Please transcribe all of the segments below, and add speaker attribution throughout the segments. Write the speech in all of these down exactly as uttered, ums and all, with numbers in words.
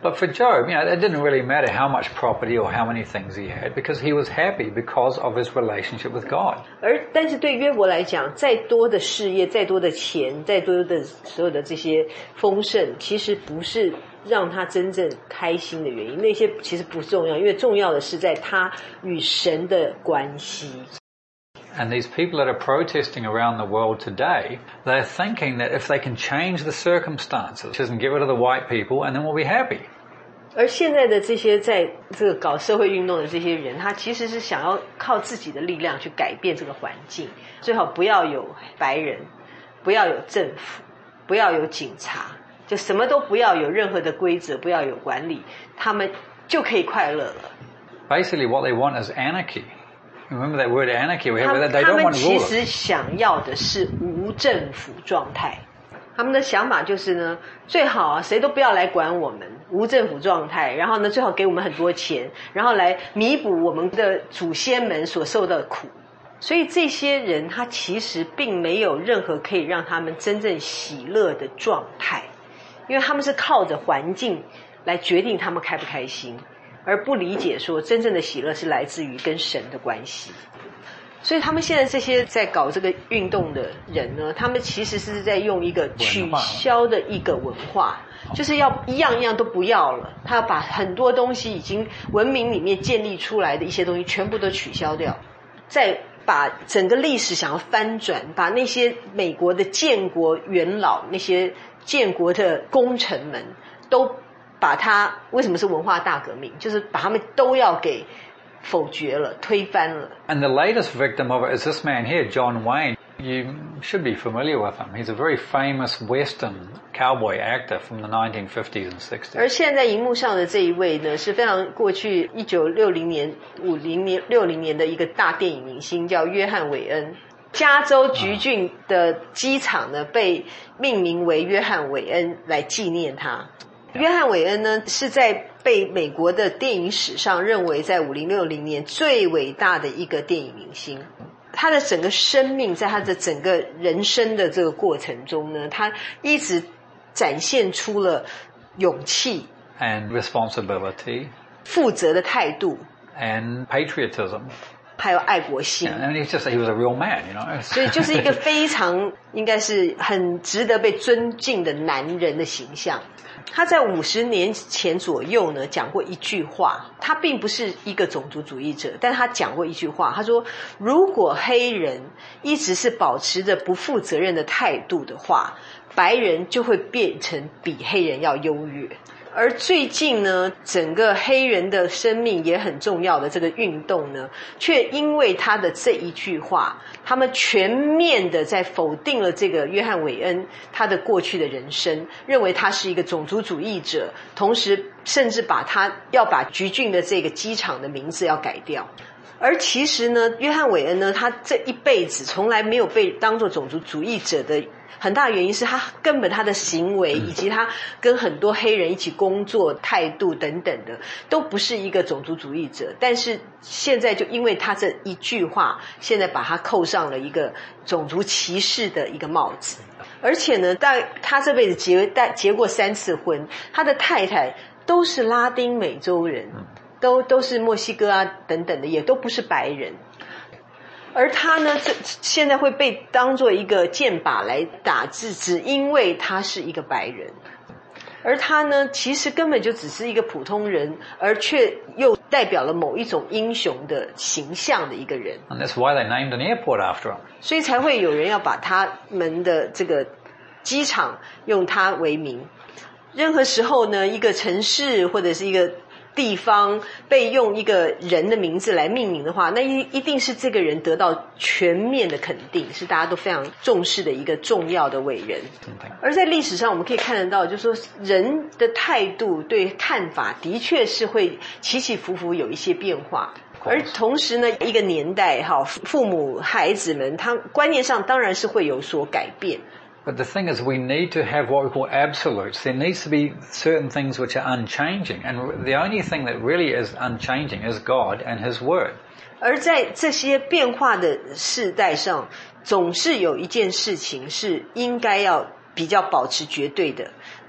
Speaker 1: But for Job, you know, it didn't really matter how much property or how many things he had, because he was happy because of his relationship with God.
Speaker 2: 而但是对约伯来讲，再多的事业，再多的钱，再多的所有的这些丰盛，其实不是让他真正开心的原因，那些其实不重要，因为重要的是在他与神的关系。
Speaker 1: And these people that are protesting around the world today, they're thinking that if they can change the circumstances and get rid of the white people, and then we'll be happy.
Speaker 2: 而现在的这些在这个搞社会运动的这些人，他其实是想要靠自己的力量去改变这个环境，最好不要有白人，不要有政府，不要有警察，就什么都不要有任何的规则，不要有管理，他们就可以快乐了。
Speaker 1: Basically, what they want is anarchy.Remember that word anarchy? We have that. They
Speaker 2: 他
Speaker 1: don't
Speaker 2: 们
Speaker 1: want
Speaker 2: 其
Speaker 1: rulers.
Speaker 2: 实想要的是无政府状态。他们的想法就是呢，最好啊，谁都不要来管我们，无政府状态。然后呢，最好给我们很多钱，然后来弥补我们的祖先们所受到的苦。所以这些人，他其实并没有任何可以让他们真正喜乐的状态，因为他们是靠着环境来决定他们开不开心。而不理解说真正的喜乐是来自于跟神的关系。所以他们现在这些在搞这个运动的人呢，他们其实是在用一个取消的一个文化，就是要一样一样都不要了，他要把很多东西已经文明里面建立出来的一些东西全部都取消掉，再把整个历史想要翻转，把那些美国的建国元老，那些建国的功臣们都把它，为什么是文化大革命，就是把他们都要给否决了，推翻了。
Speaker 1: And the latest victim of it is this man here, John Wayne. You should be familiar with him. He's a very famous Western cowboy actor from the nineteen fifties and sixties.
Speaker 2: 而现在荧幕上的这一位呢，是非常过去一九六零年、五零年、六零年的一个大电影明星，叫约翰韦恩。加州橘郡的机场呢，被命名为约翰韦恩来纪念他。约翰韦恩呢，是在被美国的电影史上认为在五零六零年最伟大的一个电影明星。他的整个生命，在他的整个人生的这个过程中呢，他一直展现出了勇气
Speaker 1: and responsibility
Speaker 2: 负责的态度
Speaker 1: and patriotism.
Speaker 2: 还有爱国心。
Speaker 1: Yeah, and he's just he was a real man, you know.
Speaker 2: 所以就是一个非常应该是很值得被尊敬的男人的形象。他在五十年前左右呢讲过一句话，他并不是一个种族主义者，但他讲过一句话，他说如果黑人一直是保持着不负责任的态度的话，白人就会变成比黑人要优越。而最近呢，整个黑人的生命也很重要的这个运动呢，却因为他的这一句话，他们全面的在否定了这个约翰韦恩他的过去的人生，认为他是一个种族主义者，同时甚至把他要把橘郡的这个机场的名字要改掉。而其实呢，约翰韦恩呢，他这一辈子从来没有被当作种族主义者的很大原因是他根本他的行为以及他跟很多黑人一起工作态度等等的都不是一个种族主义者，但是现在就因为他这一句话，现在把他扣上了一个种族歧视的一个帽子。而且呢，大他这辈子结结过三次婚，他的太太都是拉丁美洲人，都都是墨西哥啊等等的，也都不是白人。而他呢，这现在会被当作一个箭靶来打字，只因为他是一个白人。而他呢，其实根本就只是一个普通人，而却又代表了某一种英雄的形象的一个人。
Speaker 1: And that's why they named an airport after him.
Speaker 2: 所以才会有人要把他们的这个机场用他为名。任何时候呢，一个城市或者是一个地方被用一个人的名字来命名的话，那一一定是这个人得到全面的肯定，是大家都非常重视的一个重要的伟人。而在历史上我们可以看得到，就是说人的态度对看法的确是会起起伏伏有一些变化。而同时呢，一个年代哈，父母孩子们他观念上当然是会有所改变。
Speaker 1: But the thing is, we need to have what we call absolutes. There needs to be certain things which are unchanging. And the only thing that really is unchanging is God and His Word.
Speaker 2: 而在这些变化的世代上，总是有一件事情是应该要比较保持绝对的，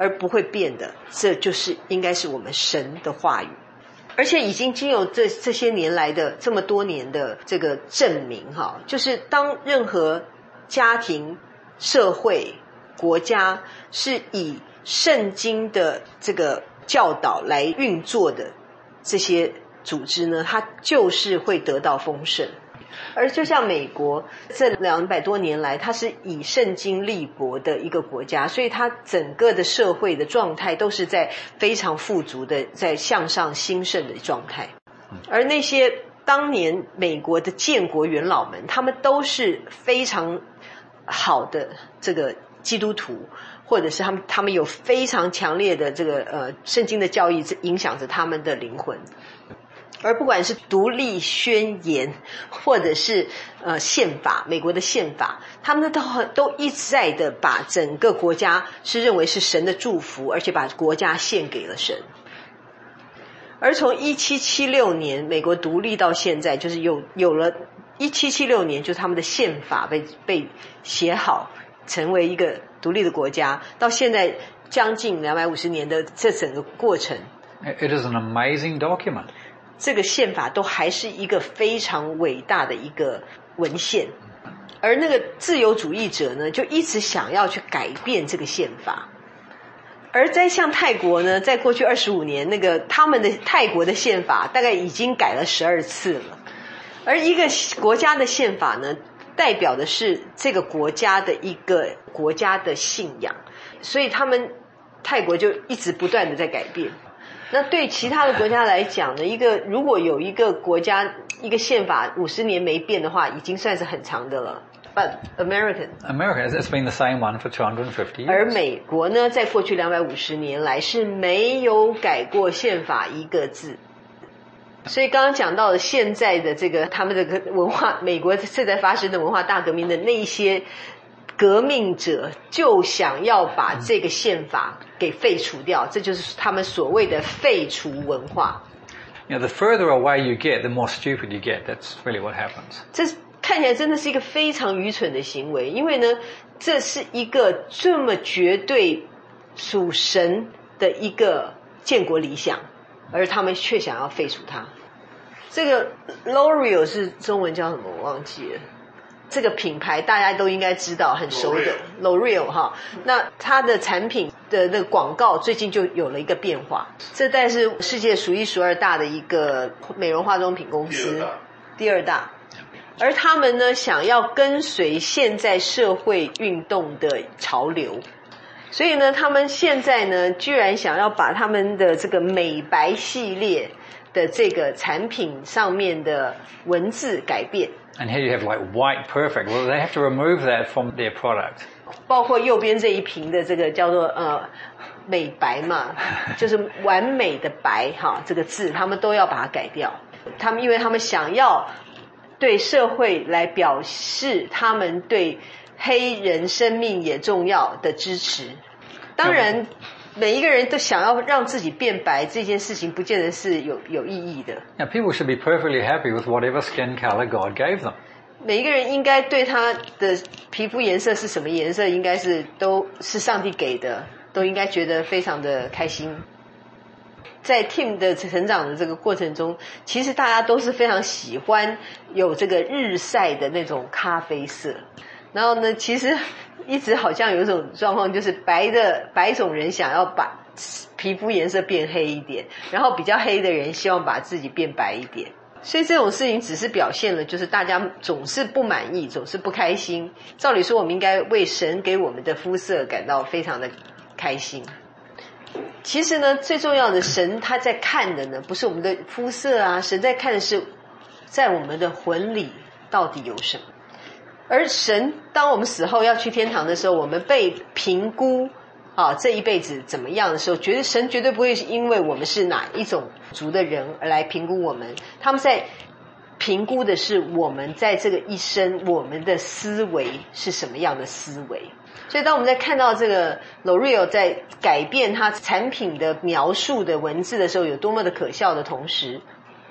Speaker 2: 而不会变的，这就是应该是我们神的话语。而且已经经有这这些年来的这么多年的这个证明哈，就是当任何家庭、社会、国家是以圣经的这个教导来运作的这些组织呢，它就是会得到丰盛。而就像美国这两百多年来，它是以圣经立国的一个国家，所以它整个的社会的状态都是在非常富足的，在向上兴盛的状态。而那些当年美国的建国元老们，他们都是非常好的这个基督徒，或者是他们他们有非常强烈的这个呃圣经的教义影响着他们的灵魂。而不管是独立宣言，或者是呃宪法，美国的宪法，他们都都一再的把整个国家是认为是神的祝福，而且把国家献给了神。而从一七七六年美国独立到现在，就是有有了一七七六年，就是他们的宪法被被写好，成为一个独立的国家，到现在将近两百五十年的这整个过程。
Speaker 1: It is an amazing document.
Speaker 2: 这个宪法都还是一个非常伟大的一个文献，而那个自由主义者呢，就一直想要去改变这个宪法。而在像泰国呢，在过去二十五年，那个他们的泰国的宪法大概已经改了十二次了。而一个国家的宪法呢，代表的是这个国家的一个国家的信仰，所以他们泰国就一直不断的在改变。那对其他的国家来讲呢，一个如果有一个国家一个宪法五十年没变的话，已经算是很长的了。But American,
Speaker 1: America, it's been the same one for two hundred fifty years.
Speaker 2: 而美国呢，在过去两百五十年来是没有改过宪法一个字。所以刚刚讲到的现在的这个他们的文化，美国正在发生的文化大革命的那一些革命者，就想要把这个宪法给废除掉，这就是他们所谓的废除文化。
Speaker 1: You know, the further away you get, the more stupid you get. That's really what happens.
Speaker 2: 这看起来真的是一个非常愚蠢的行为，因为呢，这是一个这么绝对属神的一个建国理想，而他们却想要废除它。这个 L'Oreal 是中文叫什么我忘记了，这个品牌大家都应该知道，很熟的 L'Oreal 哈。那它的产品的那个广告最近就有了一个变化，这代是世界数一数二大的一个美容化妆品公司，第二大。而他们呢，想要跟随现在社会运动的潮流，所以呢，他们现在呢，居然想要把他们的这个美白系列的这个产品上面的文字改变。
Speaker 1: And here you have like white perfect. Well, they have to remove that from their product.
Speaker 2: 包括右边这一瓶的这个叫做呃美白嘛，就是完美的白哈，这个字他们都要把它改掉。他们因为他们想要对社会来表示他们对黑人生命也重要的支持。当然每一个人都想要让自己变白，这件事情不见得是有有意义的。
Speaker 1: Now, people should be perfectly happy with whatever skin color God gave them.
Speaker 2: 每一个人应该对他的皮肤颜色是什么颜色，应该是都是上帝给的，都应该觉得非常的开心。在 Tim 的成长的这个过程中，其实大家都是非常喜欢有这个日晒的那种咖啡色。然后呢，其实一直好像有一种状况，就是白的白种人想要把皮肤颜色变黑一点，然后比较黑的人希望把自己变白一点。所以这种事情只是表现了，就是大家总是不满意，总是不开心。照理说，我们应该为神给我们的肤色感到非常的开心。其实呢，最重要的，神他在看的呢，不是我们的肤色啊，神在看的是在我们的魂里到底有什么。而神当我们死后要去天堂的时候，我们被评估啊这一辈子怎么样的时候，觉得神绝对不会因为我们是哪一种族的人而来评估我们，他们在评估的是我们在这个一生我们的思维是什么样的思维。所以当我们在看到这个 L'Oreal 在改变它产品的描述的文字的时候，有多么的可笑的同时，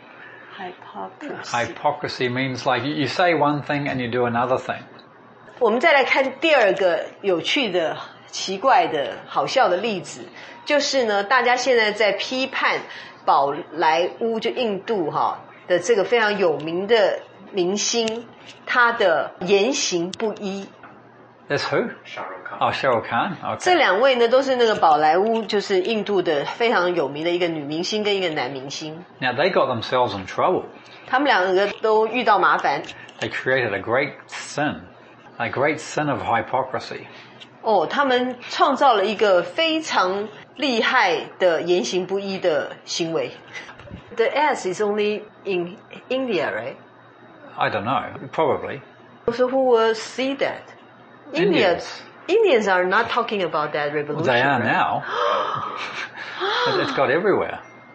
Speaker 1: Hypocrisy. Hypocrisy means like you say one thing and you do another thing.
Speaker 2: 我们再来看第二个有趣的奇怪的好笑的例子，就是呢，大家现在在批判宝莱坞，就印度哈的这个非常有名的明星，他的言行不一。
Speaker 1: That's who?
Speaker 3: Shahrukh Khan.
Speaker 1: Oh, Shahrukh Khan. Okay.
Speaker 2: 这两位呢都是那个宝莱坞，就是印度的非常有名的一个女明星跟一个男明星。
Speaker 1: Now they got themselves in trouble.
Speaker 2: 他们两个都遇到麻烦。
Speaker 1: They created a great sin, a great sin of hypocrisy.
Speaker 2: 哦，他们创造了一个非常厉害的言行不一的行为。The S is only in India, right?
Speaker 1: I don't know. Probably.
Speaker 2: So who will see that? India,
Speaker 1: Indians.
Speaker 2: Indians are not talking about that revolution.
Speaker 1: They are
Speaker 2: right?
Speaker 1: now. It's got everywhere.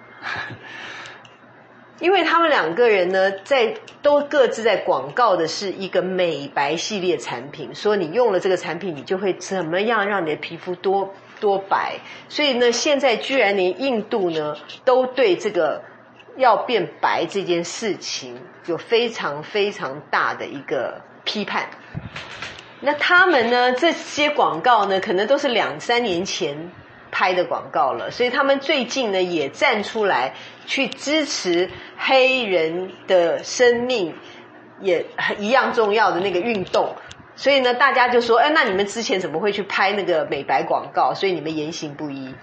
Speaker 2: 因为他们两个人呢，在都各自在广告的是一个美白系列产品，说你用了这个产品，你就会怎么样让你的皮肤多多白。所以呢，现在居然连印度呢，都对这个要变白这件事情有非常非常大的一个批判。那他们呢，这些广告呢，可能都是两三年前拍的广告了，所以他们最近呢也站出来去支持黑人的生命也一样重要的那个运动。所以呢，大家就说，哎，那你们之前怎么会去拍那个美白广告？所以你们言行不一。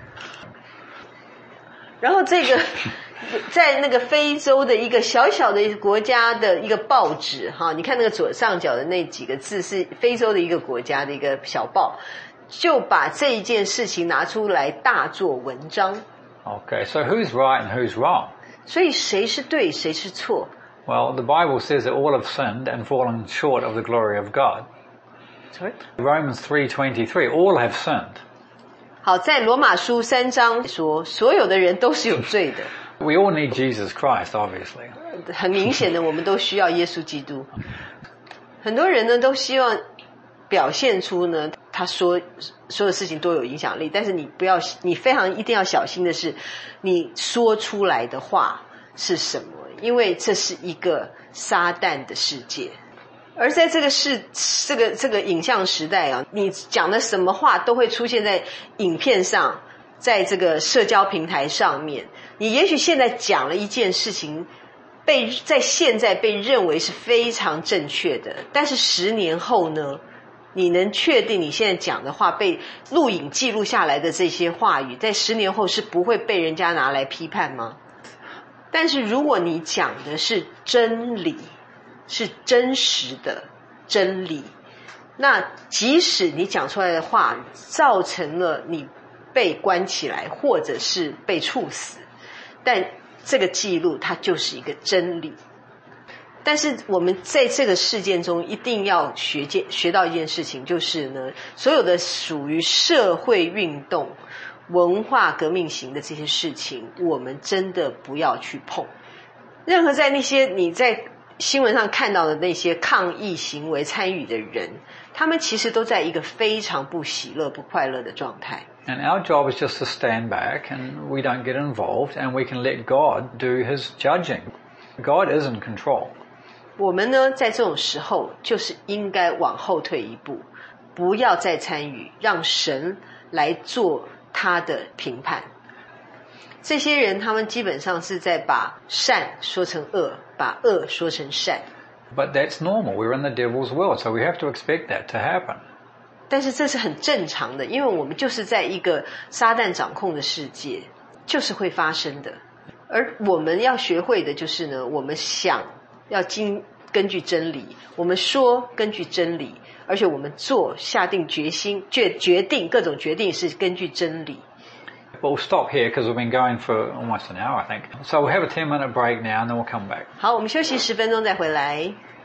Speaker 2: 然后这个在那个非洲的一个小小的国家的一个报纸哈，你看那个左上角的那几个字是非洲的一个国家的一个小报，就把这一件事情拿出来大做文章。
Speaker 1: Okay, so who's right and who's wrong?
Speaker 2: 所以谁是对谁是错？
Speaker 1: Well, the Bible says that all have sinned and fallen short of the glory of God.
Speaker 2: Sorry?
Speaker 1: Romans three twenty-three, all have sinned.
Speaker 2: 好，在罗马书三章说，所有的人都是有罪的。
Speaker 1: We all need Jesus Christ, obviously.
Speaker 2: 很明显的，我们都需要耶稣基督。很多人呢都希望表现出呢，他说所有事情都有影响力，但是你不要，你非常一定要小心的是，你说出来的话是什么？因为这是一个撒旦的世界。而在这个世这个这个影像时代啊，你讲的什么话都会出现在影片上，在这个社交平台上面。你也许现在讲了一件事情，被在现在被认为是非常正确的，但是十年后呢，你能确定你现在讲的话被录影记录下来的这些话语，在十年后是不会被人家拿来批判吗？但是如果你讲的是真理，是真实的真理，那即使你讲出来的话造成了你被关起来或者是被处死，但这个记录它就是一个真理。但是我们在这个事件中一定要学见学到一件事情，就是呢，所有的属于社会运动、文化革命型的这些事情，我们真的不要去碰。任何在那些你在新闻上看到的那些抗议行为参与的人，他们其实都在一个非常不喜乐、不快乐的状态。
Speaker 1: And our job is just to stand back and we don't get involved and we can let God do his judging. God is in control.
Speaker 2: 我们呢，在这种时候就是应该往后退一步，不要再参与，让神来做他的评判。这些人他们基本上是在把善说成恶，把恶说成善。
Speaker 1: But that's normal. We're in the devil's world, so we have to expect that to happen.
Speaker 2: 但是这是很正常的，因为我们就是在一个撒旦掌控的世界，就是会发生的。而我们要学会的就是呢，我们想要经根据真理，我们说根据真理，而且我们做下定决心决决定各种决定是根据真理。
Speaker 1: We'll stop here because we've been going for almost an hour, I think. So we'll have a ten minute break now and then we'll come back.
Speaker 2: 好，我们休息十分钟再回来。